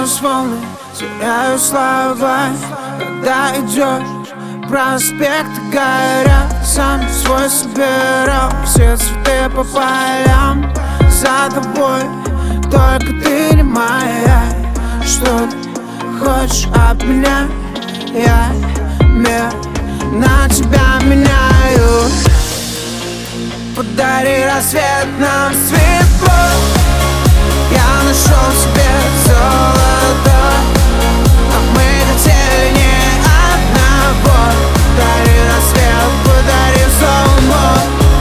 сквозь волны теряю слова, когда идешь. Проспекты горят, сам свой собирал все цветы по полям. За тобой только ты не моя. Что ты хочешь от меня? Я мир на тебя меняю. Подари рассвет нам светло. Я нашел себе золото, а мы хотели не одного. Подари рассвет, подари золото.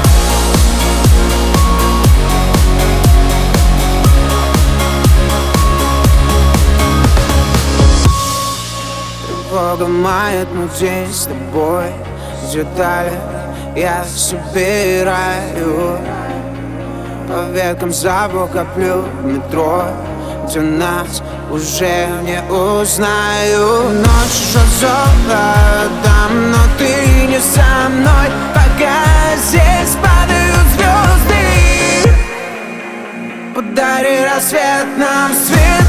Тревога мает мой день с тобой. Детали я собираю, по веткам запах коплю в метро, где нас уже не узнаю. Ночь уже золотом, но ты не со мной, пока здесь падают звезды. Подари рассвет нам свет.